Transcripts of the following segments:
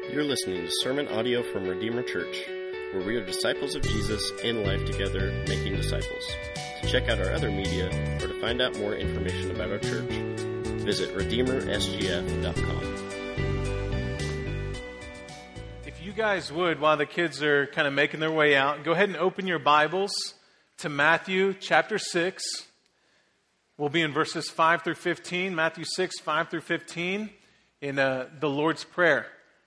You're listening to sermon audio from Redeemer Church, where we are disciples of Jesus in life together, making disciples. To check out our other media or to find out more information about our church, visit redeemersgf.com. If you guys would, while the kids are kind of making their way out, go ahead and open your Bibles to Matthew chapter 6. We'll be in verses 5 through 15, Matthew 6, 5 through 15, in the Lord's Prayer.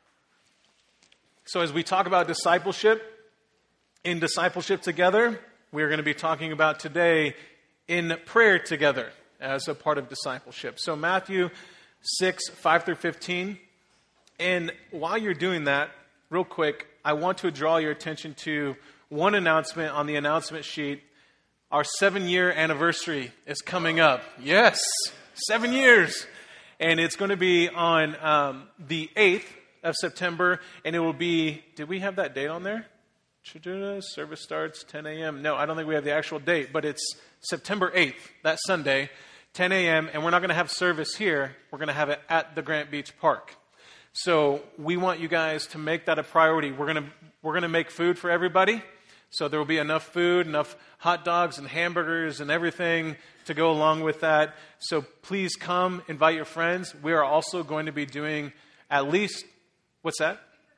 So as we talk about discipleship, in discipleship together, we are going to be talking about today in prayer together as a part of discipleship. So Matthew 6, 5 through 15. And while you're doing that, real quick, I want to draw your attention to one announcement on the announcement sheet. Our 7-year anniversary is coming up. Yes, 7 years. And it's going to be on the 8th of September, and it will be, did we have that date on there? Service starts 10 a.m. No, I don't think we have the actual date, but it's September 8th, that Sunday, 10 a.m., and we're not going to have service here. We're going to have it at the Grant Beach Park. So we want you guys to make that a priority. We're going to make food for everybody. So there will be enough food, enough hot dogs and hamburgers and everything to go along with that. So please come, invite your friends. We are also going to be doing at least, what's that?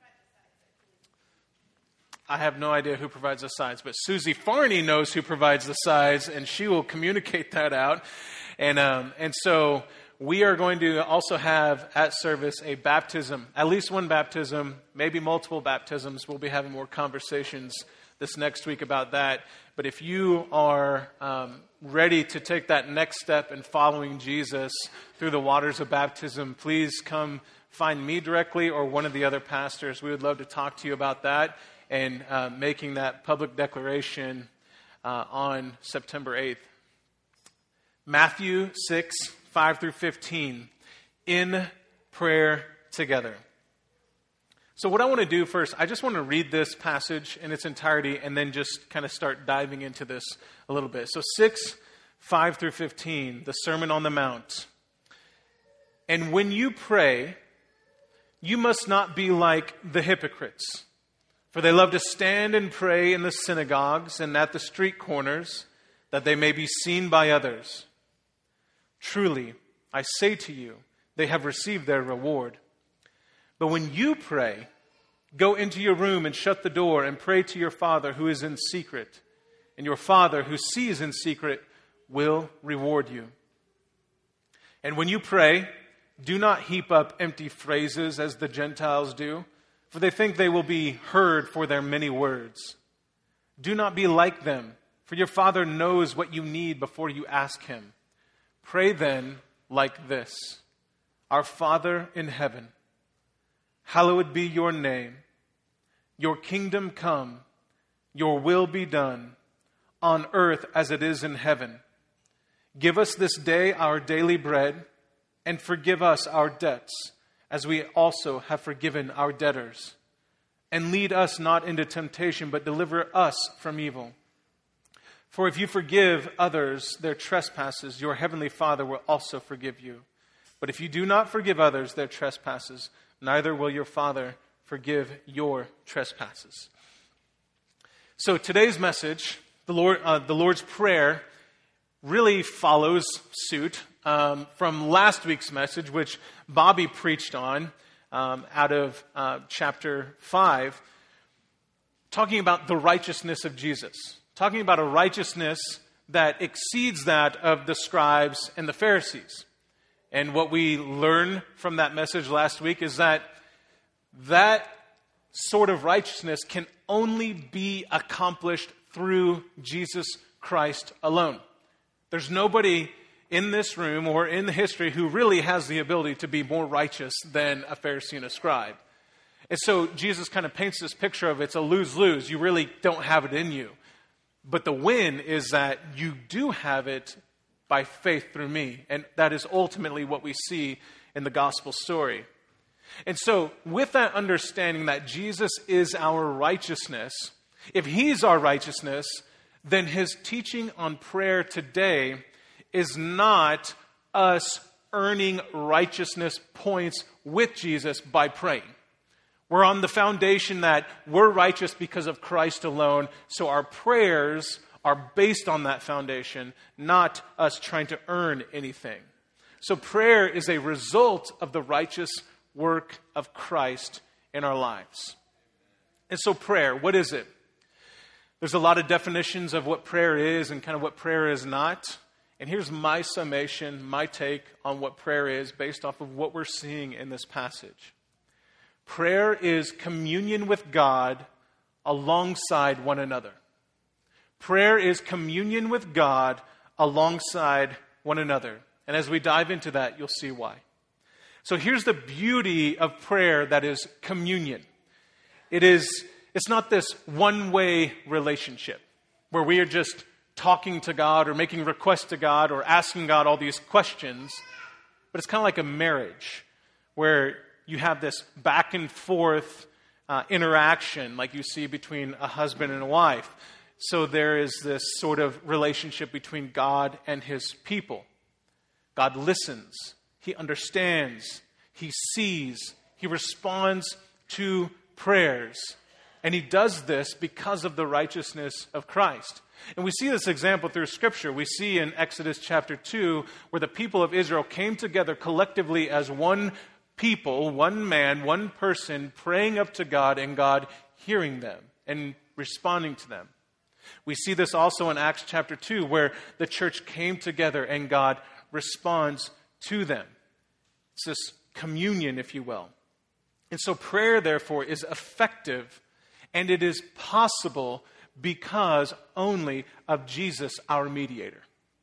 I have no idea who provides the sides, but Susie Farney knows who provides the sides, and she will communicate that out. And so we are going to also have at service a baptism, at least one baptism, maybe multiple baptisms. We'll be having more conversations this next week about that. But if you are ready to take that next step in following Jesus through the waters of baptism, please come find me directly or one of the other pastors. We would love to talk to you about that and making that public declaration on September 8th. Matthew 6, 5 through 15, in prayer together. So what I want to do first, I just want to read this passage in its entirety and then just kind of start diving into this a little bit. So 6, 5 through 15, the Sermon on the Mount. And when you pray, you must not be like the hypocrites, for they love to stand and pray in the synagogues and at the street corners, that they may be seen by others. Truly, I say to you, they have received their reward. But when you pray, go into your room and shut the door and pray to your Father who is in secret, and your Father who sees in secret will reward you. And when you pray, do not heap up empty phrases as the Gentiles do, for they think they will be heard for their many words. Do not be like them, for your Father knows what you need before you ask Him. Pray then like this: Our Father in heaven, hallowed be your name. Your kingdom come, your will be done, on earth as it is in heaven. Give us this day our daily bread, and forgive us our debts, as we also have forgiven our debtors. And lead us not into temptation, but deliver us from evil. For if you forgive others their trespasses, your heavenly Father will also forgive you. But if you do not forgive others their trespasses, neither will your Father forgive your trespasses. So today's message, the Lord's Prayer, really follows suit from last week's message, which Bobby preached on out of chapter 5, talking about the righteousness of Jesus, talking about a righteousness that exceeds that of the scribes and the Pharisees. And what we learned from that message last week is that sort of righteousness can only be accomplished through Jesus Christ alone. There's nobody in this room or in the history who really has the ability to be more righteous than a Pharisee and a scribe. And so Jesus kind of paints this picture of it's a lose-lose. You really don't have it in you. But the win is that you do have it by faith through me. And that is ultimately what we see in the gospel story. And so with that understanding that Jesus is our righteousness, if He's our righteousness, then His teaching on prayer today is not us earning righteousness points with Jesus by praying. We're on the foundation that we're righteous because of Christ alone, so our prayers are based on that foundation, not us trying to earn anything. So prayer is a result of the righteous work of Christ in our lives. And so prayer, what is it? There's a lot of definitions of what prayer is and kind of what prayer is not. And here's my summation, my take on what prayer is based off of what we're seeing in this passage. Prayer is communion with God alongside one another. Prayer is communion with God alongside one another. And as we dive into that, you'll see why. So here's the beauty of prayer that is communion. It's not this one-way relationship where we are just talking to God or making requests to God or asking God all these questions, but it's kind of like a marriage where you have this back and forth interaction like you see between a husband and a wife. So there is this sort of relationship between God and his people. God listens, he understands, he sees, he responds to prayers. And he does this because of the righteousness of Christ. And we see this example through Scripture. We see in Exodus chapter 2 where the people of Israel came together collectively as one people, one man, one person, praying up to God and God hearing them and responding to them. We see this also in Acts chapter 2 where the church came together and God responds to them. It's this communion, if you will. And so prayer, therefore, is effective and it is possible because only of Jesus, our mediator.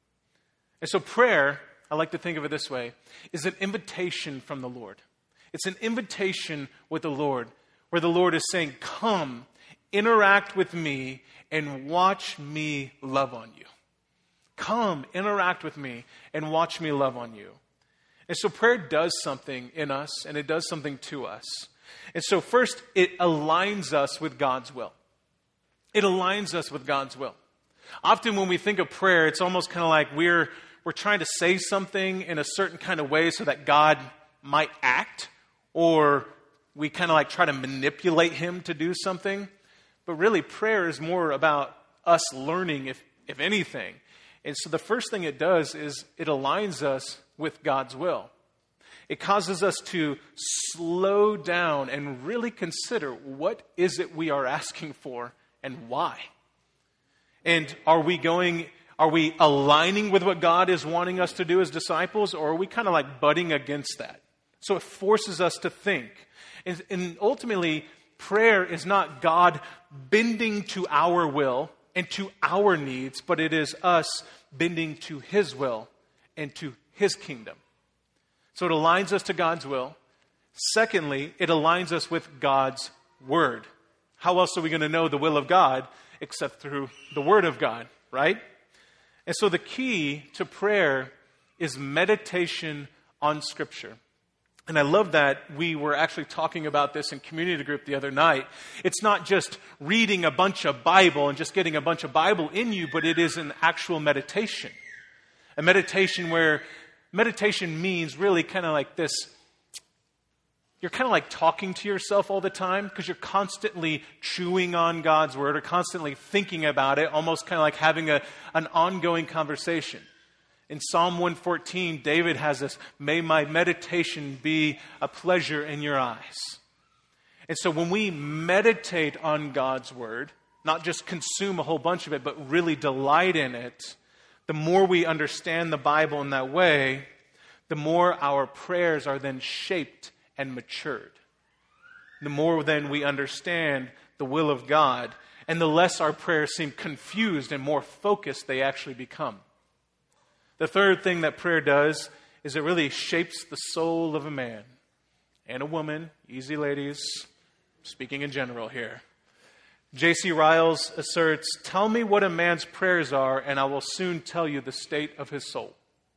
And so prayer, I like to think of it this way, is an invitation from the Lord. It's an invitation with the Lord, where the Lord is saying, come, interact with me, and watch me love on you. Come, interact with me, and watch me love on you. And so prayer does something in us, and it does something to us. And so first, it aligns us with God's will. It aligns us with God's will. Often when we think of prayer, it's almost kind of like we're trying to say something in a certain kind of way so that God might act, or we kind of like try to manipulate him to do something. But really, prayer is more about us learning, if anything. And so the first thing it does is it aligns us with God's will. It causes us to slow down and really consider what is it we are asking for and why. And are we aligning with what God is wanting us to do as disciples, or are we kind of like butting against that? So it forces us to think. And ultimately, prayer is not God bending to our will and to our needs, but it is us bending to his will and to his kingdom. So it aligns us to God's will. Secondly, it aligns us with God's word. How else are we going to know the will of God except through the word of God, right? And so the key to prayer is meditation on Scripture. And I love that we were actually talking about this in community group the other night. It's not just reading a bunch of Bible and just getting a bunch of Bible in you, but it is an actual meditation. A meditation where meditation means really kind of like this. You're kind of like talking to yourself all the time because you're constantly chewing on God's word or constantly thinking about it, almost kind of like having an ongoing conversation. In Psalm 114, David has this, may my meditation be a pleasure in your eyes. And so when we meditate on God's word, not just consume a whole bunch of it, but really delight in it, the more we understand the Bible in that way, the more our prayers are then shaped and matured. The more then we understand the will of God, and the less our prayers seem confused and more focused they actually become. The third thing that prayer does is it really shapes the soul of a man and a woman. Easy, ladies. Speaking in general here. J.C. Riles asserts, tell me what a man's prayers are, and I will soon tell you the state of his soul.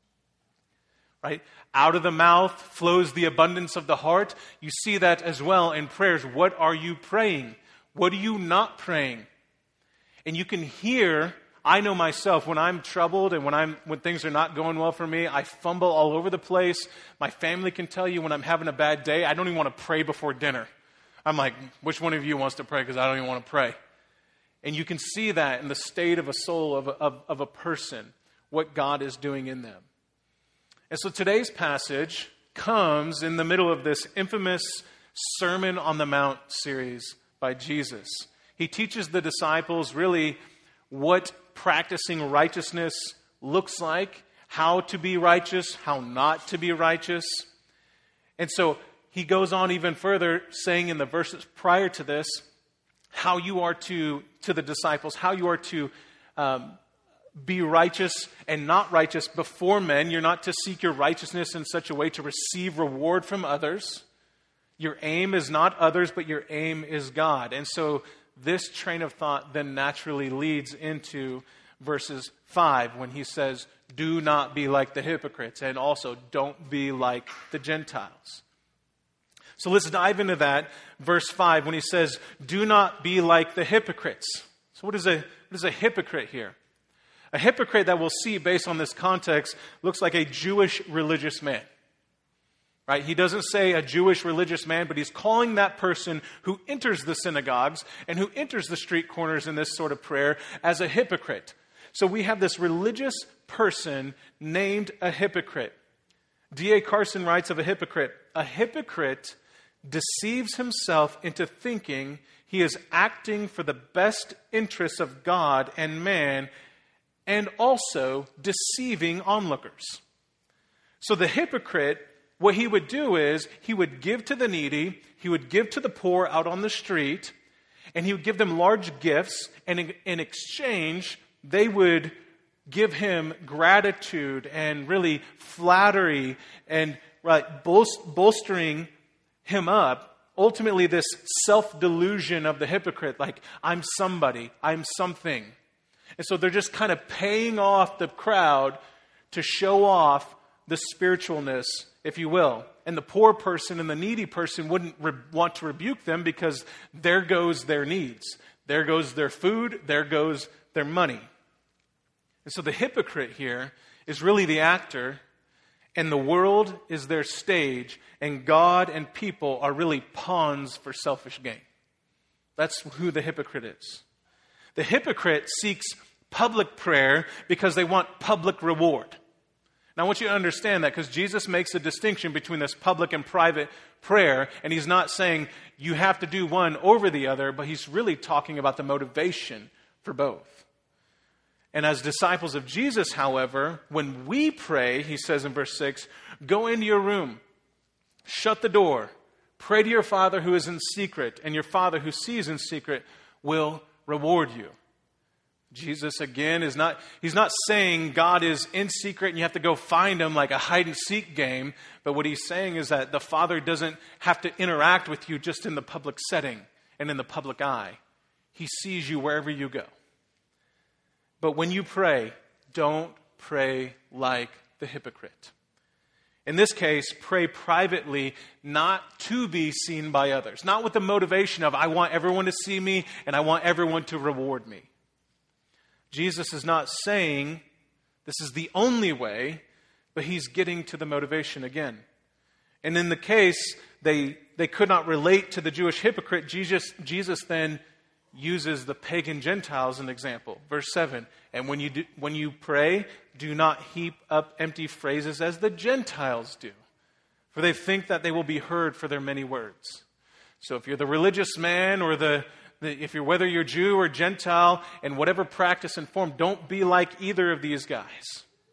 Right? Out of the mouth flows the abundance of the heart. You see that as well in prayers. What are you praying? What are you not praying? And you can hear, I know myself, when I'm troubled and when things are not going well for me, I fumble all over the place. My family can tell you when I'm having a bad day, I don't even want to pray before dinner. I'm like, which one of you wants to pray? Because I don't even want to pray. And you can see that in the state of a soul of a person, what God is doing in them. And so today's passage comes in the middle of this infamous Sermon on the Mount series by Jesus. He teaches the disciples really what practicing righteousness looks like, how to be righteous, how not to be righteous. And so he goes on even further, saying in the verses prior to this, how you are to the disciples, how you are to be righteous and not righteous before men. You're not to seek your righteousness in such a way to receive reward from others. Your aim is not others, but your aim is God. And so this train of thought then naturally leads into verses 5 when he says, do not be like the hypocrites, and also don't be like the Gentiles. So let's dive into that, verse 5, when he says, do not be like the hypocrites. So what is a hypocrite here? A hypocrite that we'll see based on this context looks like a Jewish religious man. Right? He doesn't say a Jewish religious man, but he's calling that person who enters the synagogues and who enters the street corners in this sort of prayer as a hypocrite. So we have this religious person named a hypocrite. D.A. Carson writes of a hypocrite deceives himself into thinking he is acting for the best interests of God and man, and also deceiving onlookers. So the hypocrite, what he would do is he would give to the needy, he would give to the poor out on the street, and he would give them large gifts, and in exchange, they would give him gratitude and really flattery and bolstering him up. Ultimately, this self-delusion of the hypocrite, like, I'm somebody, I'm something. And so they're just kind of paying off the crowd to show off the spiritualness, if you will. And the poor person and the needy person wouldn't want to rebuke them because there goes their needs. There goes their food. There goes their money. And so the hypocrite here is really the actor, and the world is their stage, and God and people are really pawns for selfish gain. That's who the hypocrite is. The hypocrite seeks public prayer because they want public reward. Now, I want you to understand that because Jesus makes a distinction between this public and private prayer, and he's not saying you have to do one over the other, but he's really talking about the motivation for both. And as disciples of Jesus, however, when we pray, he says in verse 6, go into your room, shut the door, pray to your Father who is in secret, and your Father who sees in secret will reward you. Jesus, again, he's not saying God is in secret and you have to go find him like a hide-and-seek game. But what he's saying is that the Father doesn't have to interact with you just in the public setting and in the public eye. He sees you wherever you go. But when you pray, don't pray like the hypocrite. In this case, pray privately, not to be seen by others. Not with the motivation of, I want everyone to see me and I want everyone to reward me. Jesus is not saying this is the only way, but he's getting to the motivation again. And in the case, they could not relate to the Jewish hypocrite. Jesus then uses the pagan Gentiles as an example. Verse 7, and when you pray, do not heap up empty phrases as the Gentiles do, for they think that they will be heard for their many words. So if you're the religious man or whether you're Jew or Gentile, in whatever practice and form, don't be like either of these guys.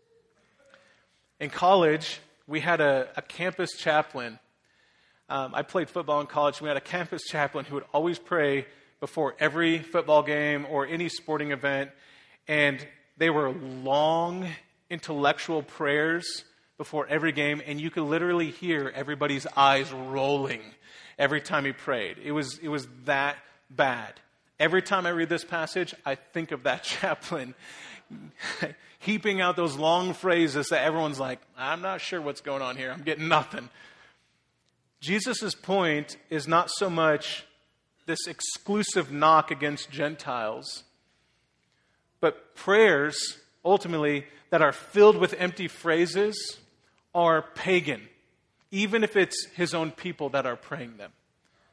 In college, we had a campus chaplain. I played football in college. We had a campus chaplain who would always pray before every football game or any sporting event. And they were long, intellectual prayers before every game. And you could literally hear everybody's eyes rolling every time he prayed. It was that bad. Every time I read this passage, I think of that chaplain heaping out those long phrases that everyone's like, I'm not sure what's going on here. I'm getting nothing. Jesus' point is not so much this exclusive knock against Gentiles, but prayers, ultimately, that are filled with empty phrases are pagan, even if it's his own people that are praying them.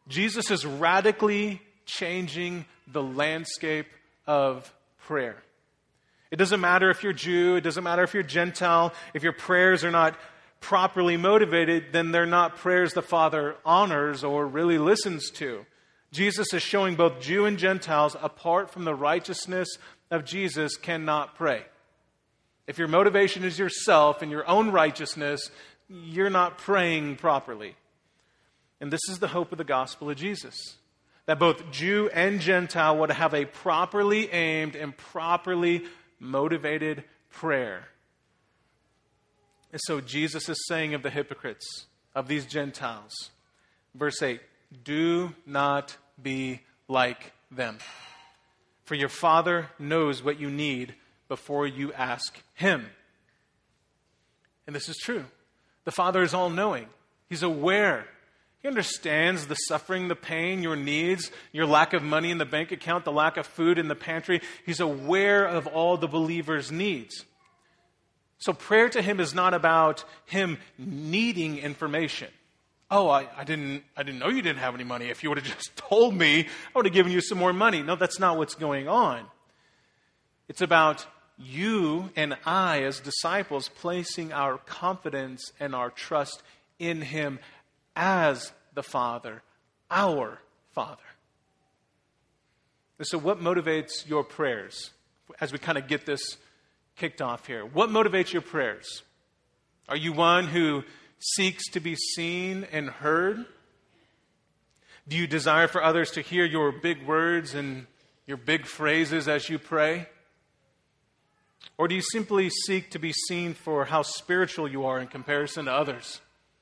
Jesus is radically changing the landscape of prayer. It doesn't matter if you're Jew, it doesn't matter if you're Gentile, if your prayers are not properly motivated, then they're not prayers the Father honors or really listens to. Jesus is showing both Jew and Gentiles, apart from the righteousness of Jesus, cannot pray. If your motivation is yourself and your own righteousness, you're not praying properly. And this is the hope of the gospel of Jesus, that both Jew and Gentile would have a properly aimed and properly motivated prayer. And so Jesus is saying of the hypocrites, of these Gentiles, verse 8, do not be like them. For your Father knows what you need before you ask Him. And this is true. The Father is all-knowing. He's aware. He understands the suffering, the pain, your needs, your lack of money in the bank account, the lack of food in the pantry. He's aware of all the believer's needs. So prayer to Him is not about Him needing information. Oh, I didn't know you didn't have any money. If you would have just told me, I would have given you some more money. No, that's not what's going on. It's about you and I as disciples placing our confidence and our trust in Him as the Father, our Father. And so what motivates your prayers as we kind of get this kicked off here? What motivates your prayers? Are you one who seeks to be seen and heard? Do you desire for others to hear your big words and your big phrases as you pray? Or do you simply seek to be seen for how spiritual you are in comparison to others?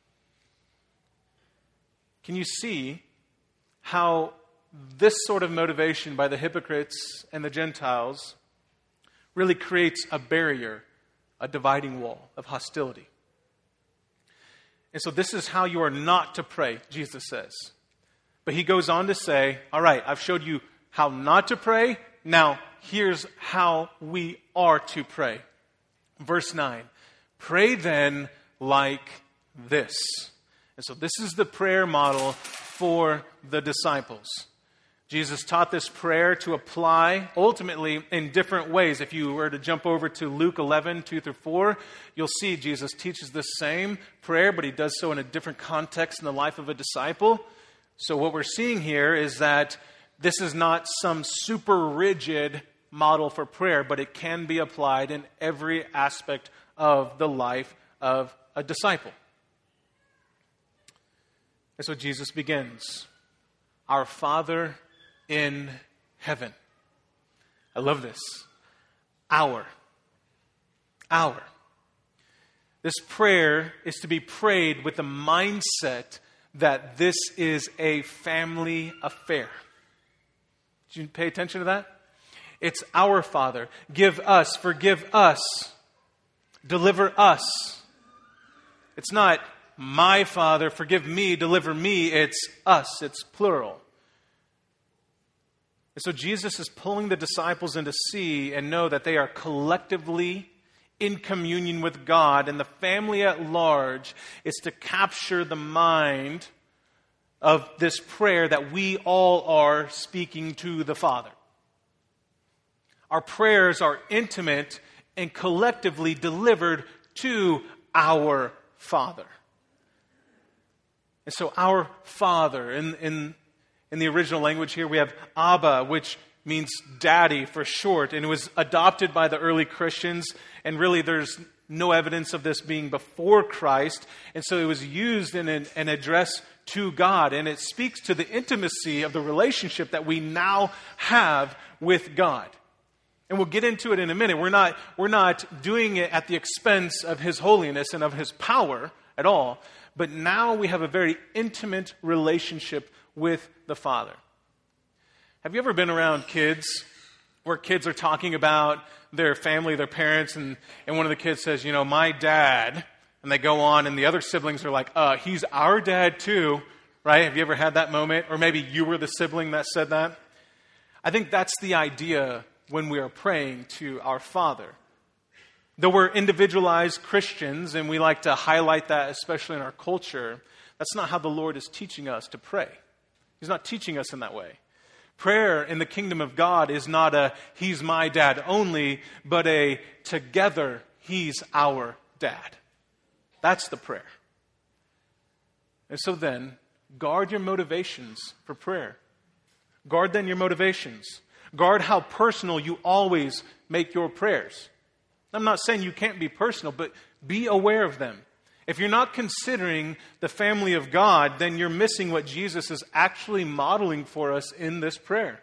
Can you see how this sort of motivation by the hypocrites and the Gentiles really creates a barrier, a dividing wall of hostility? And so this is how you are not to pray, Jesus says. But He goes on to say, all right, I've showed you how not to pray. Now, here's how we are to pray. Verse 9, pray then like this. And so this is the prayer model for the disciples. Jesus taught this prayer to apply ultimately in different ways. If you were to jump over to Luke 11, 2 through 4, you'll see Jesus teaches the same prayer, but He does so in a different context in the life of a disciple. So what we're seeing here is that this is not some super rigid model for prayer, but it can be applied in every aspect of the life of a disciple. And so Jesus begins, Our Father in heaven. I love this. Our. This prayer is to be prayed with the mindset that this is a family affair. Did you pay attention to that? It's our Father. Give us, forgive us, deliver us. It's not my Father, forgive me, deliver me. It's us. It's plural. And so Jesus is pulling the disciples in to see and know that they are collectively in communion with God, and the family at large is to capture the mind of this prayer that we all are speaking to the Father. Our prayers are intimate and collectively delivered to our Father. And so our Father, in the original language here, we have Abba, which means daddy for short, and it was adopted by the early Christians, and really there's no evidence of this being before Christ, and so it was used in an address to God, and it speaks to the intimacy of the relationship that we now have with God. And we'll get into it in a minute. We're not doing it at the expense of His holiness and of His power at all, but now we have a very intimate relationship with the Father. Have you ever been around kids where kids are talking about their family, their parents, and one of the kids says, my dad, and they go on, and the other siblings are like, he's our dad too, right? Have you ever had that moment? Or maybe you were the sibling that said that? I think that's the idea when we are praying to our Father. Though we're individualized Christians, and we like to highlight that, especially in our culture, that's not how the Lord is teaching us to pray. He's not teaching us in that way. Prayer in the kingdom of God is not a he's my dad only, but a together he's our dad. That's the prayer. And so then, guard your motivations for prayer. Guard then your motivations. Guard how personal you always make your prayers. I'm not saying you can't be personal, but be aware of them. If you're not considering the family of God, then you're missing what Jesus is actually modeling for us in this prayer.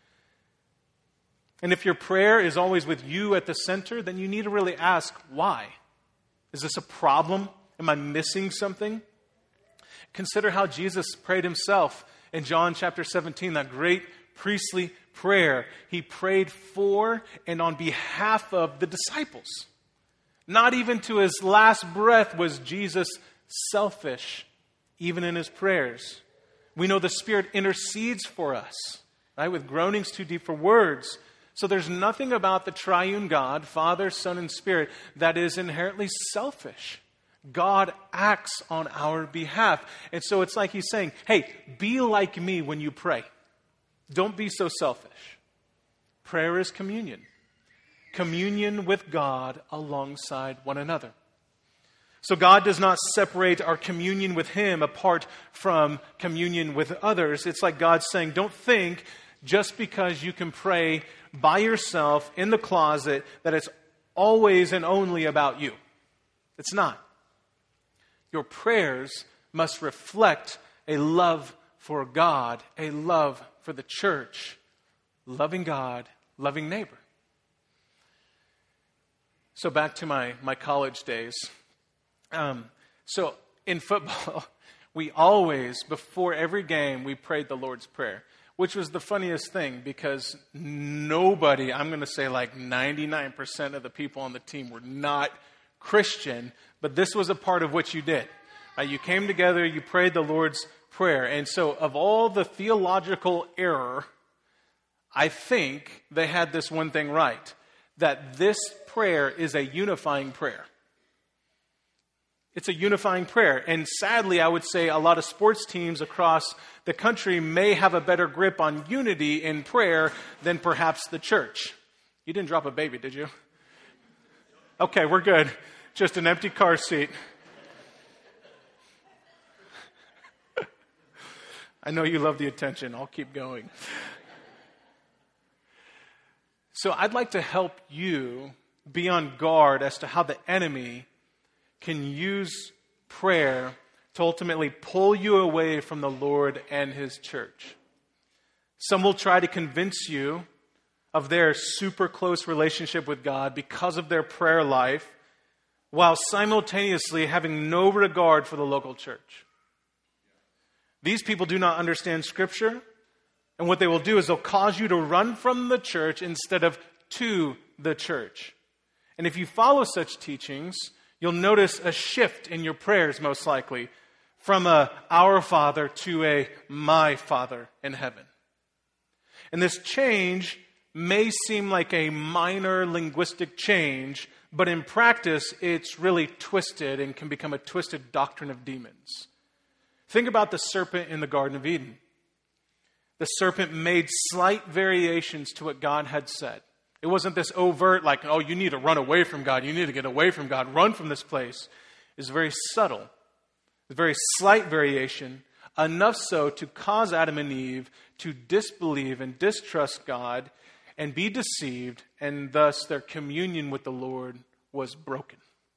And if your prayer is always with you at the center, then you need to really ask, why? Is this a problem? Am I missing something? Consider how Jesus prayed himself in John chapter 17, that great priestly prayer. He prayed for and on behalf of the disciples. Not even to his last breath was Jesus selfish, even in his prayers. We know the Spirit intercedes for us, right, with groanings too deep for words. So there's nothing about the triune God, Father, Son, and Spirit, that is inherently selfish. God acts on our behalf. And so it's like he's saying, hey, be like me when you pray. Don't be so selfish. Prayer is communion. Communion with God alongside one another. So God does not separate our communion with him apart from communion with others. It's like God saying, don't think just because you can pray by yourself in the closet that it's always and only about you. It's not. Your prayers must reflect a love for God, a love for the church, loving God, loving neighbor. So back to my college days. So in football, we always, before every game, we prayed the Lord's Prayer, which was the funniest thing because nobody, I'm going to say like 99% of the people on the team were not Christian, but this was a part of what you did. You came together, you prayed the Lord's Prayer. And so of all the theological error, I think they had this one thing right, that this prayer is a unifying prayer. It's a unifying prayer. And sadly, I would say a lot of sports teams across the country may have a better grip on unity in prayer than perhaps the church. You didn't drop a baby, did you? Okay, we're good. Just an empty car seat. I know you love the attention. I'll keep going. So I'd like to help you be on guard as to how the enemy can use prayer to ultimately pull you away from the Lord and his church. Some will try to convince you of their super close relationship with God because of their prayer life, while simultaneously having no regard for the local church. These people do not understand Scripture, and what they will do is they'll cause you to run from the church instead of to the church. And if you follow such teachings, you'll notice a shift in your prayers, most likely, from a Our Father to a My Father in heaven. And this change may seem like a minor linguistic change, but in practice, it's really twisted and can become a twisted doctrine of demons. Think about the serpent in the Garden of Eden. The serpent made slight variations to what God had said. It wasn't this overt, like, oh, you need to run away from God. You need to get away from God. Run from this place. It's very subtle. It's a very slight variation, enough so to cause Adam and Eve to disbelieve and distrust God and be deceived, and thus their communion with the Lord was broken.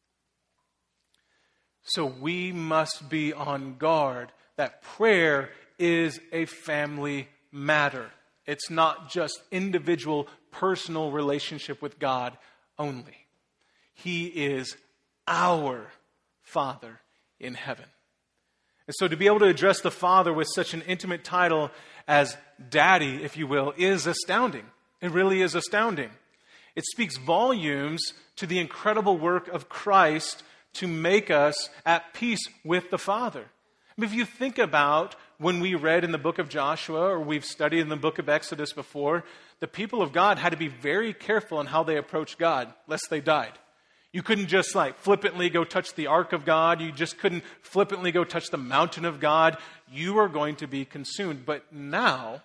So we must be on guard that prayer is a family matter. It's not just individual, personal relationship with God only. He is our Father in heaven. And so to be able to address the Father with such an intimate title as Daddy, if you will, is astounding. It really is astounding. It speaks volumes to the incredible work of Christ to make us at peace with the Father. I mean, if you think about when we read in the book of Joshua or we've studied in the book of Exodus before, the people of God had to be very careful in how they approached God, lest they died. You couldn't just flippantly go touch the ark of God. You just couldn't flippantly go touch the mountain of God. You are going to be consumed. But now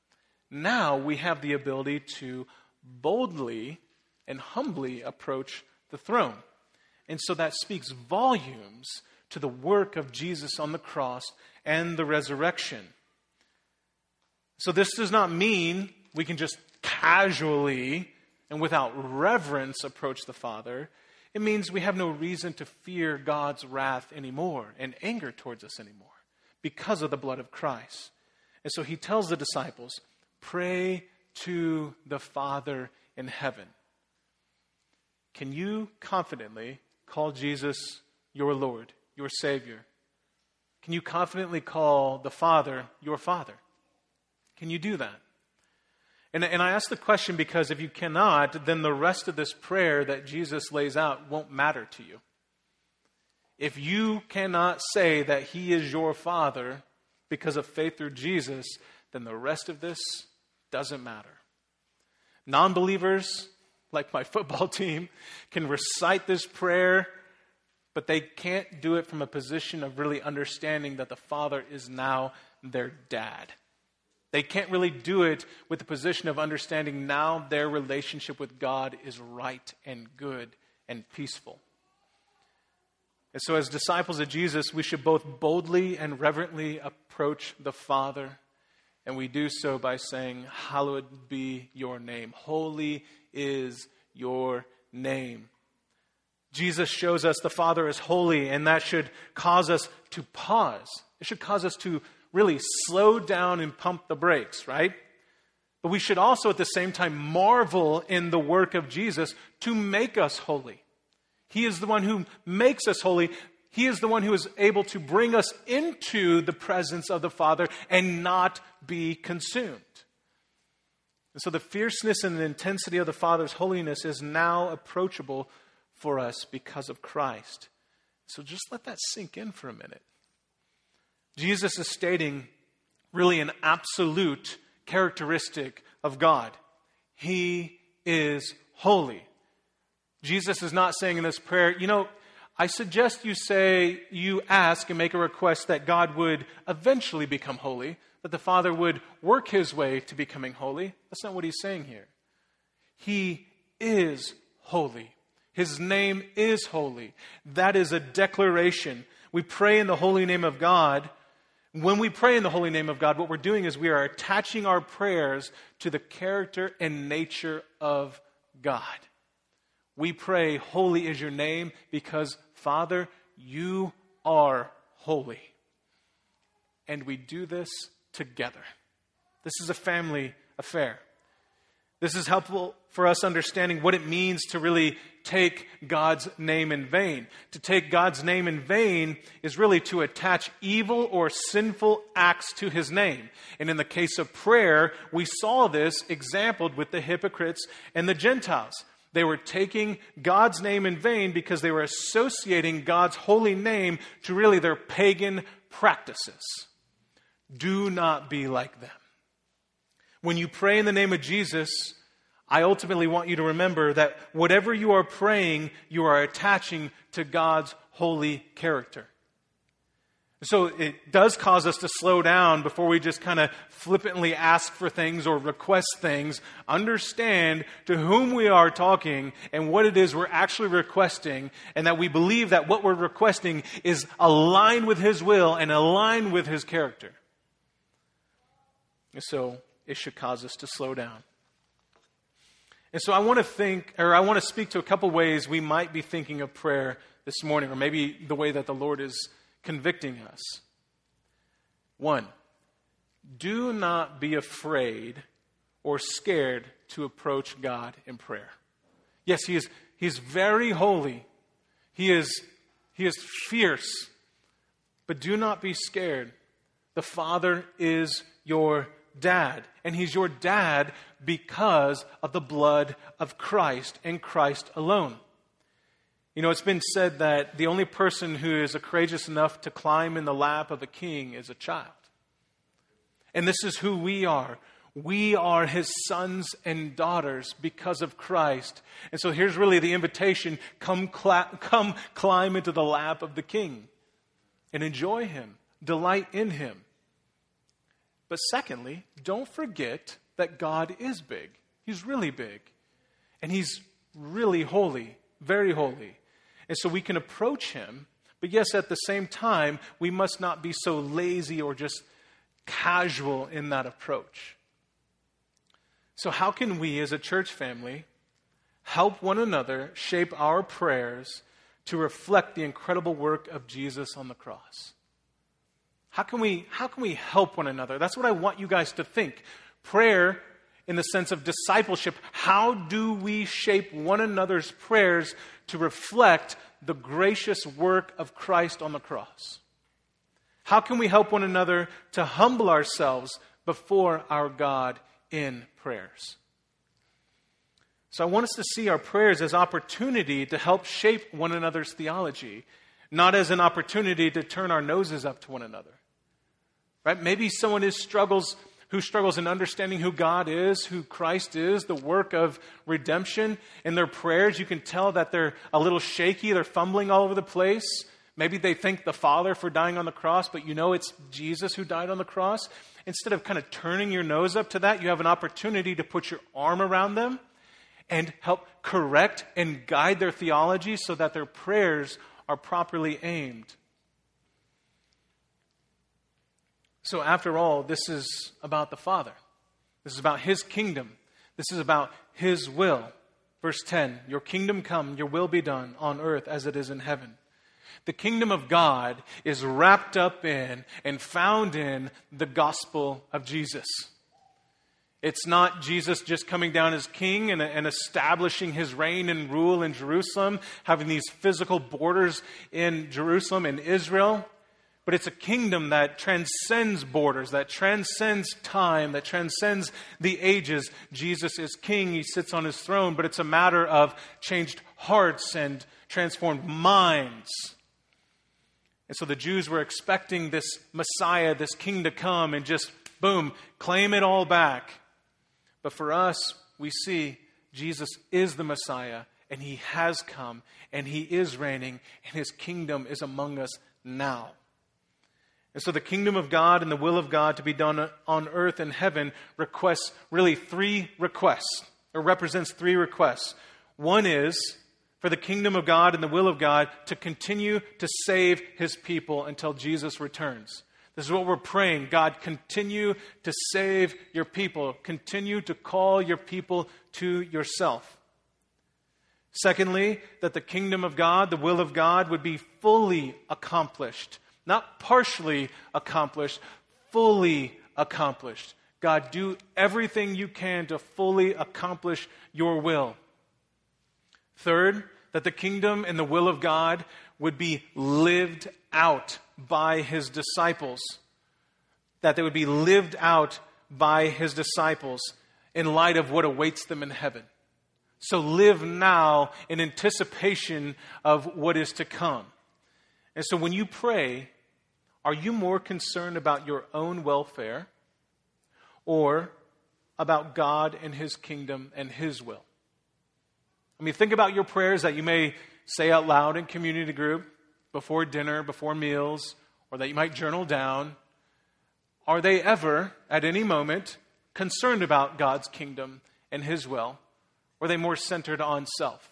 we have the ability to boldly and humbly approach the throne. And so that speaks volumes to the work of Jesus on the cross and the resurrection. So this does not mean we can just casually and without reverence approach the Father. It means we have no reason to fear God's wrath anymore and anger towards us anymore because of the blood of Christ. And so he tells the disciples, pray to the Father in heaven. Can you confidently call Jesus your Lord, your Savior? Can you confidently call the Father your Father? Can you do that? And I ask the question because if you cannot, then the rest of this prayer that Jesus lays out won't matter to you. If you cannot say that He is your Father because of faith through Jesus, then the rest of this doesn't matter. Non-believers, like my football team, can recite this prayer, but they can't do it from a position of really understanding that the Father is now their dad. They can't really do it with the position of understanding now their relationship with God is right and good and peaceful. And so as disciples of Jesus, we should both boldly and reverently approach the Father. And we do so by saying, hallowed be your name. Holy is your name. Jesus shows us the Father is holy, and that should cause us to pause. It should cause us to really slow down and pump the brakes, right? But we should also at the same time marvel in the work of Jesus to make us holy. He is the one who makes us holy. He is the one who is able to bring us into the presence of the Father and not be consumed. And so the fierceness and the intensity of the Father's holiness is now approachable for us because of Christ. So just let that sink in for a minute. Jesus is stating really an absolute characteristic of God. He is holy. Jesus is not saying in this prayer, I suggest you ask and make a request that God would eventually become holy, that the Father would work His way to becoming holy. That's not what He's saying here. He is holy. His name is holy. That is a declaration. We pray in the holy name of God. When we pray in the holy name of God, what we're doing is we are attaching our prayers to the character and nature of God. We pray, holy is your name, because, Father, you are holy. And we do this together. This is a family affair. This is helpful for us understanding what it means to really take God's name in vain. To take God's name in vain is really to attach evil or sinful acts to His name. And in the case of prayer, we saw this exampled with the hypocrites and the Gentiles. They were taking God's name in vain because they were associating God's holy name to really their pagan practices. Do not be like them. When you pray in the name of Jesus, I ultimately want you to remember that whatever you are praying, you are attaching to God's holy character. So it does cause us to slow down before we just kind of flippantly ask for things or request things. Understand to whom we are talking and what it is we're actually requesting, and that we believe that what we're requesting is aligned with His will and aligned with His character. So it should cause us to slow down. And so I want to speak to a couple ways we might be thinking of prayer this morning, or maybe the way that the Lord is convicting us. 1, do not be afraid or scared to approach God in prayer. Yes, He's very holy. He is fierce. But do not be scared. The Father is your dad. And He's your dad because of the blood of Christ and Christ alone. It's been said that the only person who is courageous enough to climb in the lap of a king is a child. And this is who we are. We are his sons and daughters because of Christ. And so here's really the invitation. Come climb into the lap of the King and enjoy him. Delight in him. But secondly, don't forget that God is big. He's really big. And he's really holy, very holy. And so we can approach him, but yes, at the same time, we must not be so lazy or just casual in that approach. So how can we as a church family help one another shape our prayers to reflect the incredible work of Jesus on the cross? How can we help one another? That's what I want you guys to think. Prayer in the sense of discipleship. How do we shape one another's prayers to reflect the gracious work of Christ on the cross? How can we help one another to humble ourselves before our God in prayers? So I want us to see our prayers as opportunity to help shape one another's theology, not as an opportunity to turn our noses up to one another. Right? Maybe someone who struggles in understanding who God is, who Christ is, the work of redemption. In their prayers, you can tell that they're a little shaky, they're fumbling all over the place. Maybe they thank the Father for dying on the cross, but you know it's Jesus who died on the cross. Instead of kind of turning your nose up to that, you have an opportunity to put your arm around them and help correct and guide their theology so that their prayers are properly aimed. So after all, this is about the Father. This is about his kingdom. This is about his will. Verse 10, your kingdom come, your will be done on earth as it is in heaven. The kingdom of God is wrapped up in and found in the gospel of Jesus. It's not Jesus just coming down as king and establishing his reign and rule in Jerusalem, having these physical borders in Jerusalem and Israel. But it's a kingdom that transcends borders, that transcends time, that transcends the ages. Jesus is king, he sits on his throne, but it's a matter of changed hearts and transformed minds. And so the Jews were expecting this Messiah, this king to come and just, boom, claim it all back. But for us, we see Jesus is the Messiah, and he has come, and he is reigning, and his kingdom is among us now. And so the kingdom of God and the will of God to be done on earth and heaven represents three requests. One is for the kingdom of God and the will of God to continue to save his people until Jesus returns. This is what we're praying. God, continue to save your people. Continue to call your people to yourself. Secondly, that the kingdom of God, the will of God, would be fully accomplished. Not partially accomplished, fully accomplished. God, do everything you can to fully accomplish your will. Third, that the kingdom and the will of God would be lived out by his disciples. That they would be lived out by his disciples in light of what awaits them in heaven. So live now in anticipation of what is to come. And so when you pray, are you more concerned about your own welfare or about God and his kingdom and his will? I mean, think about your prayers that you may say out loud in community group, before dinner, before meals, or that you might journal down. Are they ever, at any moment, concerned about God's kingdom and his will? Or are they more centered on self?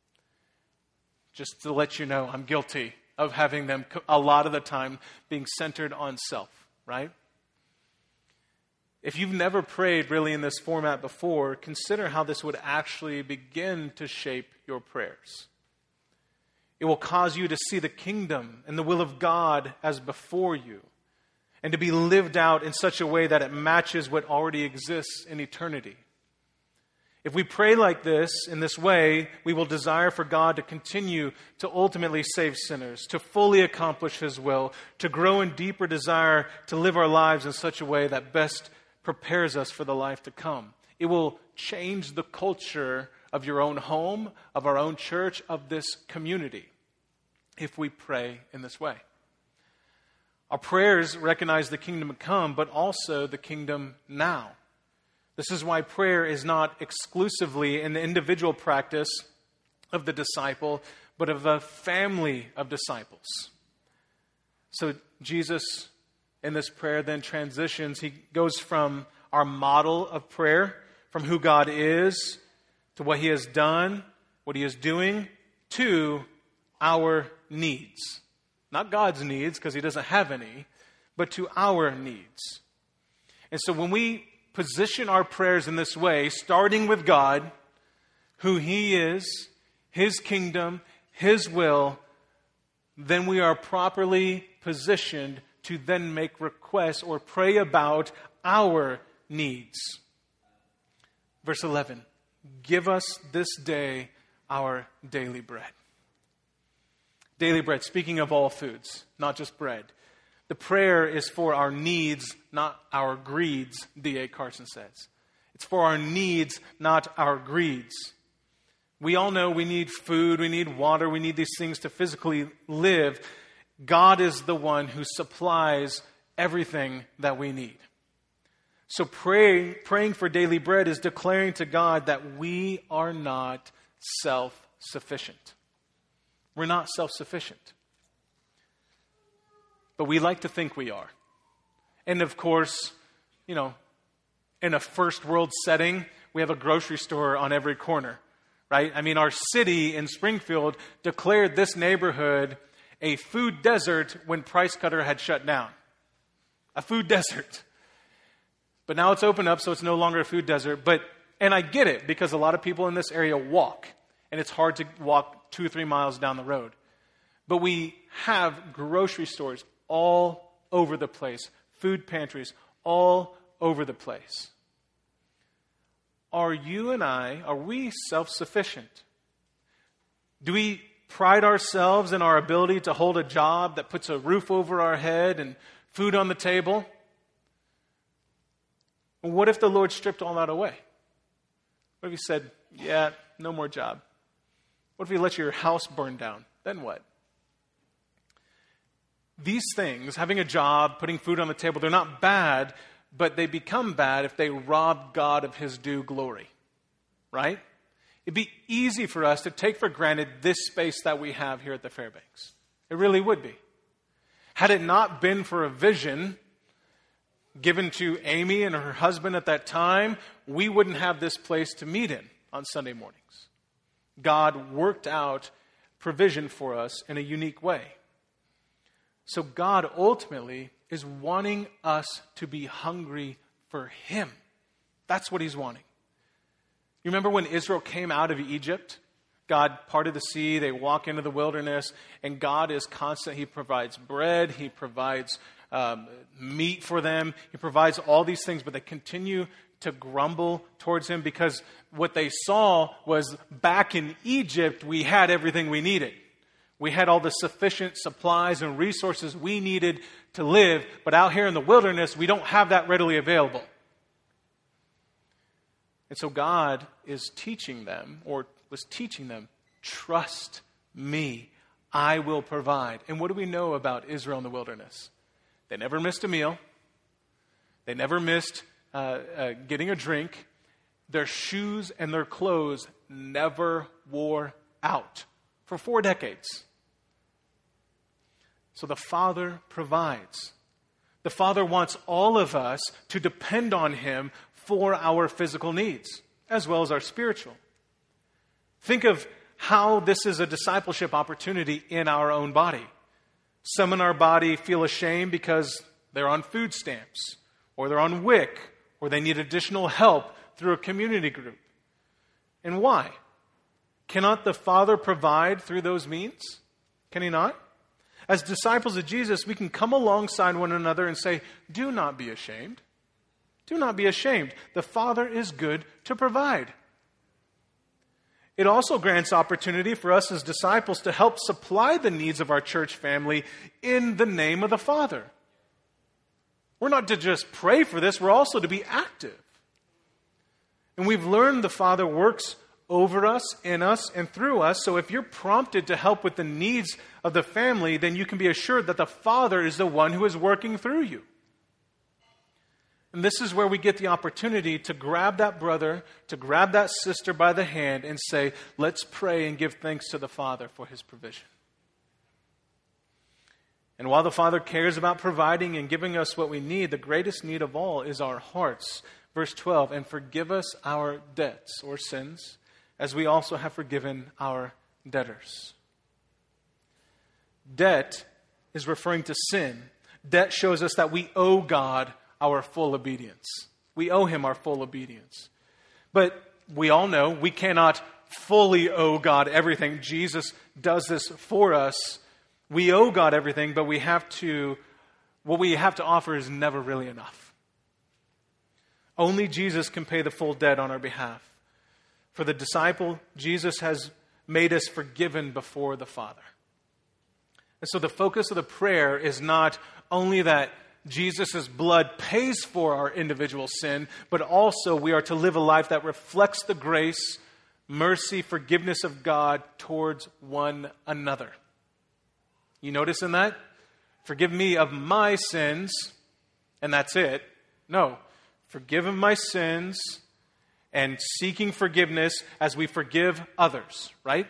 Just to let you know, I'm guilty of having them a lot of the time being centered on self, right? If you've never prayed really in this format before, consider how this would actually begin to shape your prayers. It will cause you to see the kingdom and the will of God as before you, and to be lived out in such a way that it matches what already exists in eternity. If we pray like this, in this way, we will desire for God to continue to ultimately save sinners, to fully accomplish his will, to grow in deeper desire to live our lives in such a way that best prepares us for the life to come. It will change the culture of your own home, of our own church, of this community, if we pray in this way. Our prayers recognize the kingdom to come, but also the kingdom now. This is why prayer is not exclusively an individual practice of the disciple, but of a family of disciples. So Jesus, in this prayer, then transitions. He goes from our model of prayer, from who God is, to what He has done, what He is doing, to our needs. Not God's needs, because He doesn't have any, but to our needs. And so when we position our prayers in this way, starting with God, who He is, His kingdom, His will, then we are properly positioned to then make requests or pray about our needs. Verse 11, give us this day our daily bread. Daily bread, speaking of all foods, not just bread. The prayer is for our needs, not our greeds, D.A. Carson says. It's for our needs, not our greeds. We all know we need food, we need water, we need these things to physically live. God is the one who supplies everything that we need. So praying for daily bread is declaring to God that we are not self-sufficient. We're not self-sufficient. But we like to think we are. And of course, in a first world setting, we have a grocery store on every corner, right? I mean, our city in Springfield declared this neighborhood a food desert when Price Cutter had shut down. A food desert. But now it's opened up, so it's no longer a food desert. And I get it, because a lot of people in this area walk, and it's hard to walk 2 or 3 miles down the road. But we have grocery stores all over the place, food pantries all over the place. Are we self-sufficient? Do we pride ourselves in our ability to hold a job that puts a roof over our head and food on the table? What if the Lord stripped all that away? What if He said, yeah, no more job? What if He let your house burn down? Then what? These things, having a job, putting food on the table, they're not bad, but they become bad if they rob God of His due glory. Right? It'd be easy for us to take for granted this space that we have here at the Fairbanks. It really would be. Had it not been for a vision given to Amy and her husband at that time, we wouldn't have this place to meet in on Sunday mornings. God worked out provision for us in a unique way. So God ultimately is wanting us to be hungry for Him. That's what He's wanting. You remember when Israel came out of Egypt? God parted the sea, they walk into the wilderness, and God is constant. He provides bread, He provides meat for them, He provides all these things, but they continue to grumble towards Him because what they saw was back in Egypt, we had everything we needed. We had all the sufficient supplies and resources we needed to live, but out here in the wilderness, we don't have that readily available. And so God is teaching them, or was teaching them, trust me, I will provide. And what do we know about Israel in the wilderness? They never missed a meal. They never missed getting a drink. Their shoes and their clothes never wore out for 4 decades. So the Father provides. The Father wants all of us to depend on Him for our physical needs, as well as our spiritual. Think of how this is a discipleship opportunity in our own body. Some in our body feel ashamed because they're on food stamps, or they're on WIC, or they need additional help through a community group. And why? Cannot the Father provide through those means? Can He not? As disciples of Jesus, we can come alongside one another and say, do not be ashamed. Do not be ashamed. The Father is good to provide. It also grants opportunity for us as disciples to help supply the needs of our church family in the name of the Father. We're not to just pray for this, we're also to be active. And we've learned the Father works over us, in us, and through us. So if you're prompted to help with the needs of the family, then you can be assured that the Father is the one who is working through you. And this is where we get the opportunity to grab that brother, to grab that sister by the hand and say, let's pray and give thanks to the Father for his provision. And while the Father cares about providing and giving us what we need, the greatest need of all is our hearts. Verse 12, and forgive us our debts or sins, as we also have forgiven our debtors. Debt is referring to sin. Debt shows us that we owe God our full obedience. We owe him our full obedience. But we all know we cannot fully owe God everything. Jesus does this for us. We owe God everything, but what we have to offer is never really enough. Only Jesus can pay the full debt on our behalf. For the disciple, Jesus has made us forgiven before the Father. And so the focus of the prayer is not only that Jesus' blood pays for our individual sin, but also we are to live a life that reflects the grace, mercy, forgiveness of God towards one another. You notice in that? Forgive me of my sins, and that's it. No. Forgive of my sins and seeking forgiveness as we forgive others, right?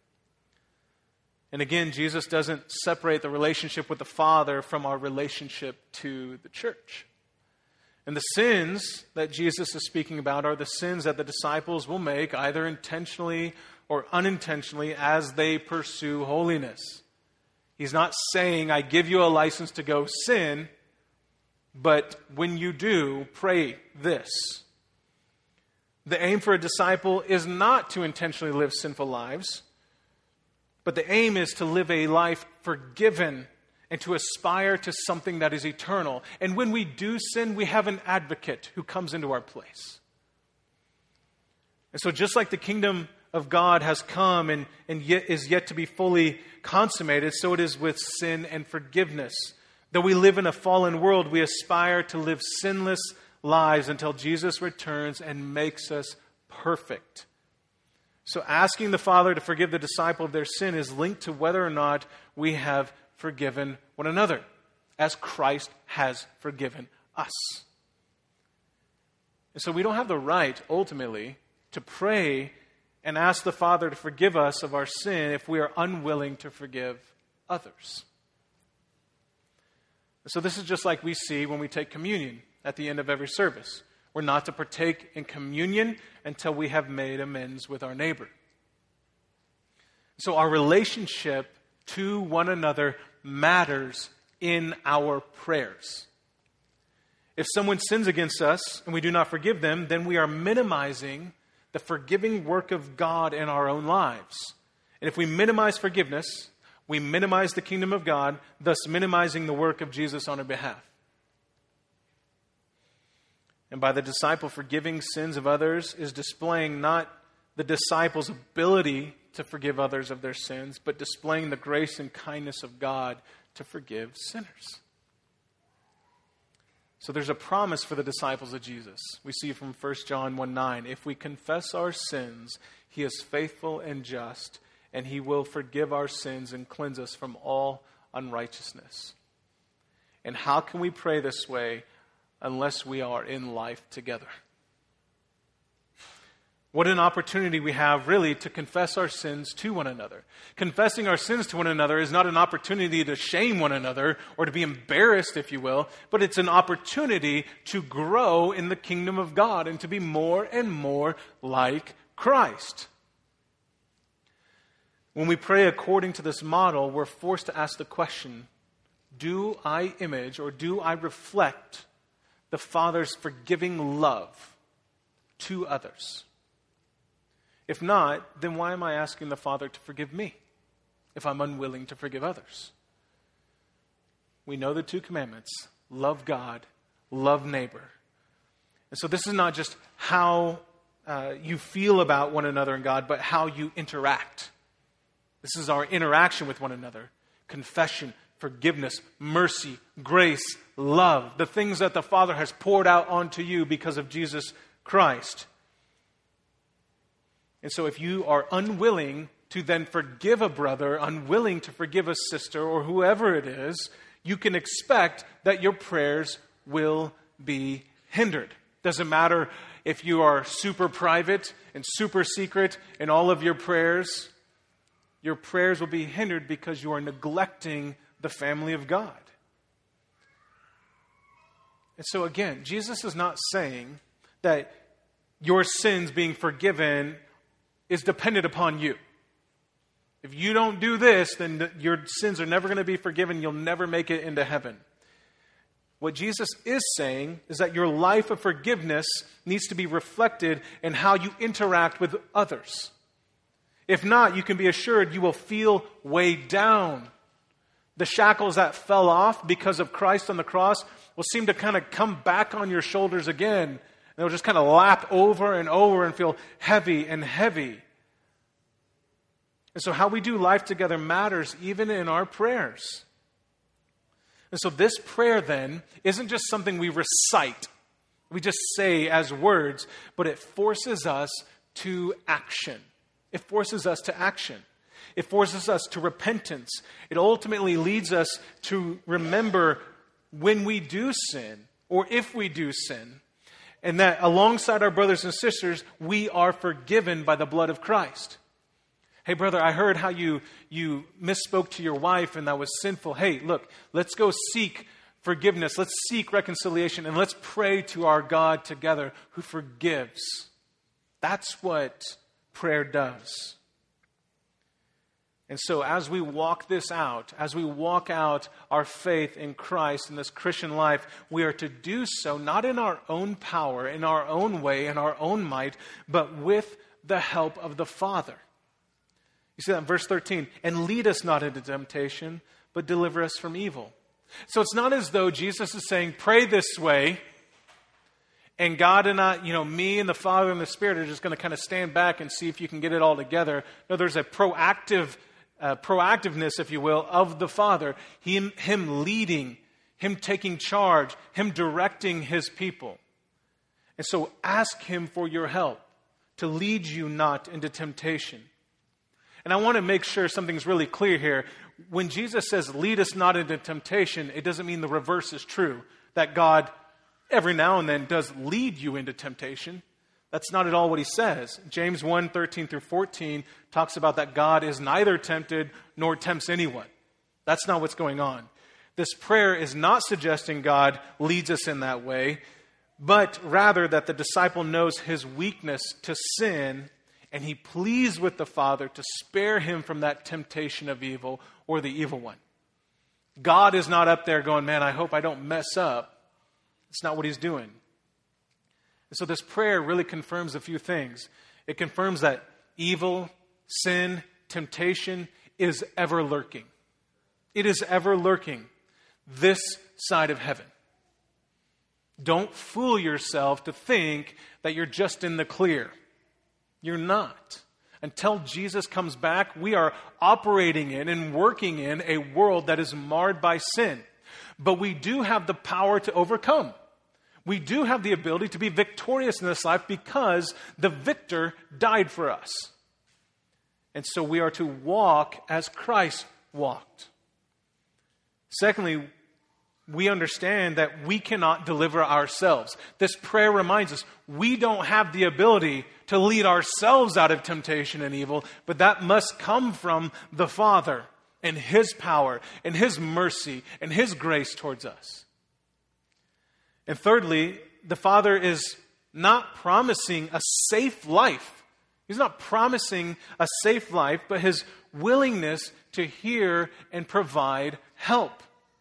And again, Jesus doesn't separate the relationship with the Father from our relationship to the church. And the sins that Jesus is speaking about are the sins that the disciples will make, either intentionally or unintentionally, as they pursue holiness. He's not saying, I give you a license to go sin, but when you do, pray this. The aim for a disciple is not to intentionally live sinful lives, but the aim is to live a life forgiven and to aspire to something that is eternal. And when we do sin, we have an advocate who comes into our place. And so just like the kingdom of God has come and yet is yet to be fully consummated, so it is with sin and forgiveness. Though we live in a fallen world, we aspire to live sinless lives until Jesus returns and makes us perfect. So asking the Father to forgive the disciple of their sin is linked to whether or not we have forgiven one another, as Christ has forgiven us. And so we don't have the right, ultimately, to pray and ask the Father to forgive us of our sin if we are unwilling to forgive others. So this is just like we see when we take communion at the end of every service. We're not to partake in communion until we have made amends with our neighbor. So our relationship to one another matters in our prayers. If someone sins against us and we do not forgive them, then we are minimizing the forgiving work of God in our own lives. And if we minimize forgiveness, we minimize the kingdom of God, thus minimizing the work of Jesus on our behalf. And by the disciple forgiving sins of others is displaying not the disciple's ability to forgive others of their sins, but displaying the grace and kindness of God to forgive sinners. So there's a promise for the disciples of Jesus. We see from 1 John 1:9, if we confess our sins, he is faithful and just, and he will forgive our sins and cleanse us from all unrighteousness. And how can we pray this way unless we are in life together? What an opportunity we have, really, to confess our sins to one another. Confessing our sins to one another is not an opportunity to shame one another or to be embarrassed, if you will, but it's an opportunity to grow in the kingdom of God and to be more and more like Christ. When we pray according to this model, we're forced to ask the question, do I image or do I reflect the Father's forgiving love to others? If not, then why am I asking the Father to forgive me if I'm unwilling to forgive others? We know the two commandments: love God, love neighbor. And so this is not just how you feel about one another and God, but how you interact. This is our interaction with one another. Confession, forgiveness, mercy, grace, love. The things that the Father has poured out onto you because of Jesus Christ. And so if you are unwilling to then forgive a brother, unwilling to forgive a sister, or whoever it is, you can expect that your prayers will be hindered. Doesn't matter if you are super private and super secret in all of your prayers will be hindered because you are neglecting the family of God. And so again, Jesus is not saying that your sins being forgiven is dependent upon you. If you don't do this, then your sins are never going to be forgiven. You'll never make it into heaven. What Jesus is saying is that your life of forgiveness needs to be reflected in how you interact with others. If not, you can be assured you will feel weighed down. The shackles that fell off because of Christ on the cross will seem to kind of come back on your shoulders again. And they'll just kind of lap over and over and feel heavy and heavy. And so how we do life together matters even in our prayers. And so this prayer then isn't just something we recite, we just say as words, but it forces us to action. It forces us to action. It forces us to repentance. It ultimately leads us to remember when we do sin, or if we do sin, and that alongside our brothers and sisters, we are forgiven by the blood of Christ. Hey, brother, I heard how you misspoke to your wife and that was sinful. Hey, look, let's go seek forgiveness. Let's seek reconciliation and let's pray to our God together who forgives. That's what prayer does. And so as we walk this out, as we walk out our faith in Christ in this Christian life, we are to do so not in our own power, in our own way, in our own might, but with the help of the Father. You see that in verse 13, and lead us not into temptation, but deliver us from evil. So it's not as though Jesus is saying, pray this way, and God and I, me and the Father and the Spirit are just going to kind of stand back and see if you can get it all together. No, there's a proactiveness, if you will, of the Father. Him leading, Him taking charge, Him directing His people. And so ask Him for your help to lead you not into temptation. And I want to make sure something's really clear here. When Jesus says, lead us not into temptation, it doesn't mean the reverse is true. That God, every now and then, does lead you into temptation. That's not at all what He says. James 1, 13 through 14 talks about that God is neither tempted nor tempts anyone. That's not what's going on. This prayer is not suggesting God leads us in that way, but rather that the disciple knows his weakness to sin and he pleads with the Father to spare him from that temptation of evil or the evil one. God is not up there going, man, I hope I don't mess up. It's not what He's doing. And so this prayer really confirms a few things. It confirms that evil, sin, temptation is ever lurking. It is ever lurking this side of heaven. Don't fool yourself to think that you're just in the clear. You're not. Until Jesus comes back, we are operating in and working in a world that is marred by sin. But we do have the power to overcome. We do have the ability to be victorious in this life because the victor died for us. And so we are to walk as Christ walked. Secondly, we understand that we cannot deliver ourselves. This prayer reminds us we don't have the ability to lead ourselves out of temptation and evil, but that must come from the Father and His power and His mercy and His grace towards us. And thirdly, the Father is not promising a safe life. He's not promising a safe life, but His willingness to hear and provide help.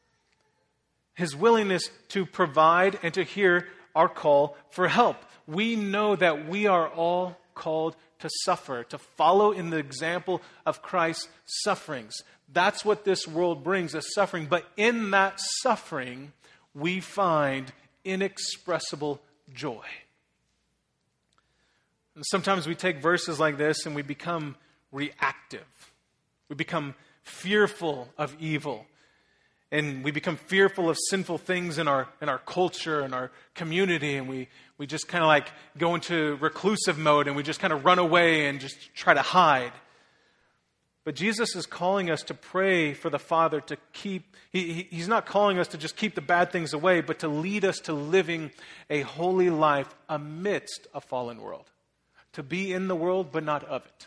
His willingness to provide and to hear our call for help. We know that we are all called to suffer, to follow in the example of Christ's sufferings. That's what this world brings, is suffering. But in that suffering, we find inexpressible joy. And sometimes we take verses like this and we become reactive. We become fearful of evil. And we become fearful of sinful things in our culture and our community, and we just kind of like go into reclusive mode and we just kind of run away and just try to hide. But Jesus is calling us to pray for the Father to keep, He's not calling us to just keep the bad things away, but to lead us to living a holy life amidst a fallen world. To be in the world, but not of it.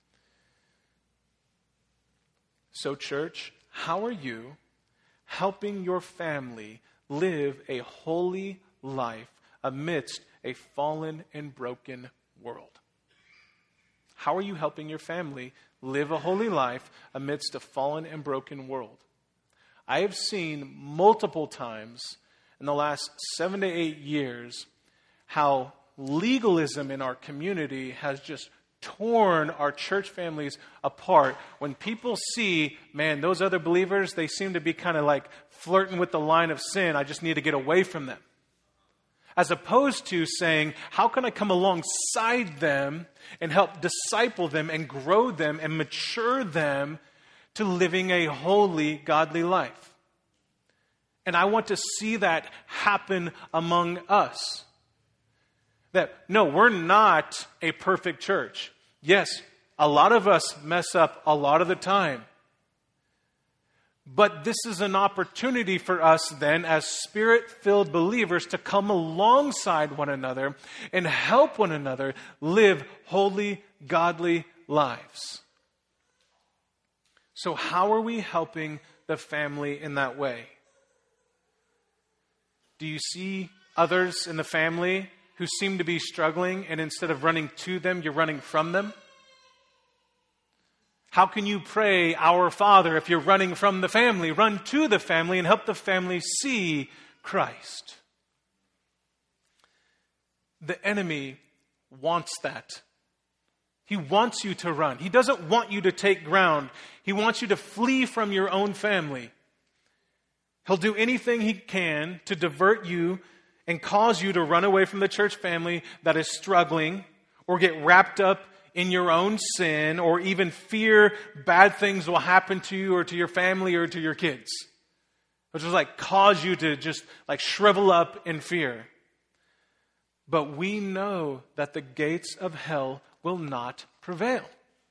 So, church, how are you helping your family live a holy life amidst a fallen and broken world? How are you helping your family live a holy life amidst a fallen and broken world? I have seen multiple times in the last 7 to 8 years how legalism in our community has just torn our church families apart. When people see, man, those other believers, they seem to be kind of like flirting with the line of sin. I just need to get away from them. As opposed to saying, how can I come alongside them and help disciple them and grow them and mature them to living a holy, godly life? And I want to see that happen among us. That, no, we're not a perfect church. Yes, a lot of us mess up a lot of the time. But this is an opportunity for us then as Spirit-filled believers to come alongside one another and help one another live holy, godly lives. So how are we helping the family in that way? Do you see others in the family who seem to be struggling, and instead of running to them, you're running from them? How can you pray, Our Father, if you're running from the family? Run to the family and help the family see Christ. The enemy wants that. He wants you to run. He doesn't want you to take ground. He wants you to flee from your own family. He'll do anything he can to divert you and cause you to run away from the church family that is struggling, or get wrapped up in your own sin, or even fear bad things will happen to you or to your family or to your kids. Which is like cause you to just like shrivel up in fear. But we know that the gates of hell will not prevail.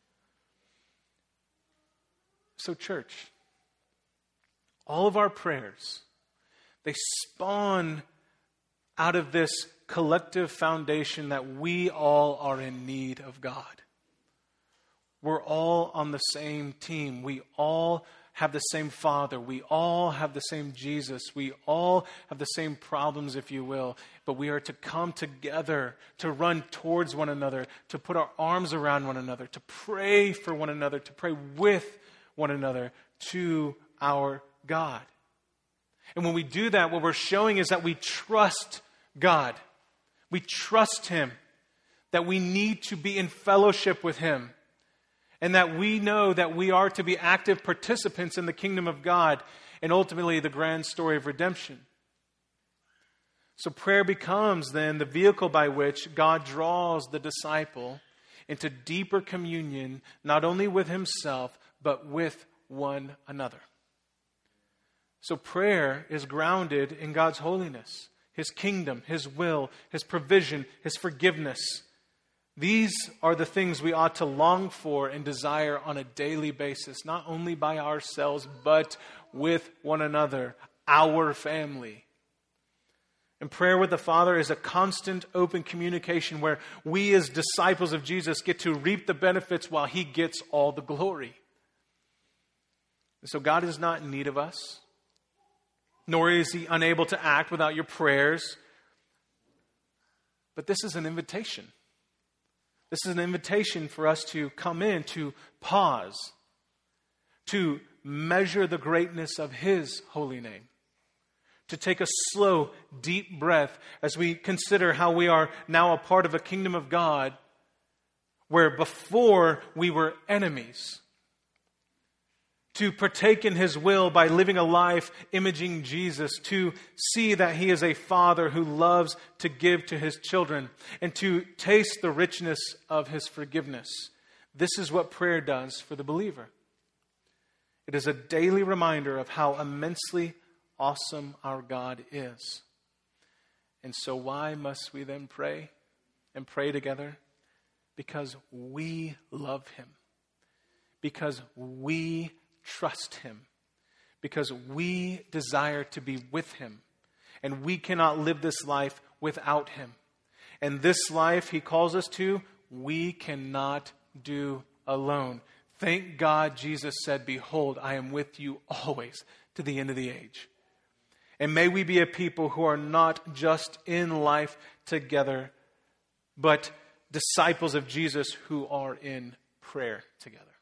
So, church, all of our prayers, they spawn out of this collective foundation that we all are in need of God. We're all on the same team. We all have the same Father. We all have the same Jesus. We all have the same problems, if you will. But we are to come together, to run towards one another, to put our arms around one another, to pray for one another, to pray with one another to our God. And when we do that, what we're showing is that we trust God. We trust Him, that we need to be in fellowship with Him, and that we know that we are to be active participants in the kingdom of God and ultimately the grand story of redemption. So prayer becomes then the vehicle by which God draws the disciple into deeper communion, not only with Himself, but with one another. So prayer is grounded in God's holiness, His kingdom, His will, His provision, His forgiveness. These are the things we ought to long for and desire on a daily basis, not only by ourselves, but with one another, our family. And prayer with the Father is a constant open communication where we as disciples of Jesus get to reap the benefits while He gets all the glory. And so God is not in need of us, nor is He unable to act without your prayers. But this is an invitation. This is an invitation for us to come in, to pause, to measure the greatness of His holy name, to take a slow, deep breath as we consider how we are now a part of a kingdom of God where before we were enemies, to partake in His will by living a life imaging Jesus, to see that He is a Father who loves to give to His children, and to taste the richness of His forgiveness. This is what prayer does for the believer. It is a daily reminder of how immensely awesome our God is. And so why must we then pray and pray together? Because we love Him. because we trust him, because we desire to be with him, and we cannot live this life without him. And this life he calls us to, we cannot do alone. Thank God Jesus said, behold, I am with you always to the end of the age. And may we be a people who are not just in life together, but disciples of Jesus who are in prayer together.